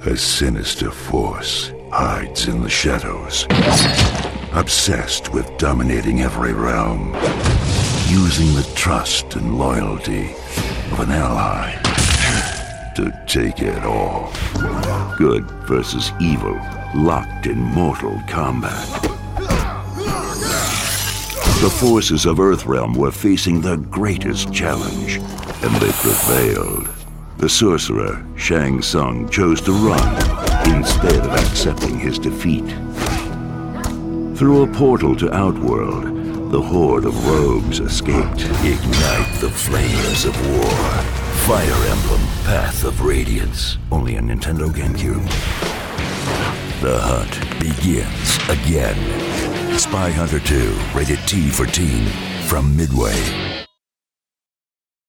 A sinister force hides in the shadows, obsessed with dominating every realm, using the trust and loyalty of an ally to take it all. Good versus evil, locked in mortal combat. The forces of Earthrealm were facing the greatest challenge, and they prevailed. The sorcerer, Shang Tsung, chose to run instead of accepting his defeat. Through a portal to Outworld, the horde of rogues escaped. Ignite the flames of war. Fire Emblem Path of Radiance. Only on Nintendo GameCube. The hunt begins again. Spy Hunter 2, rated T for teen, from Midway.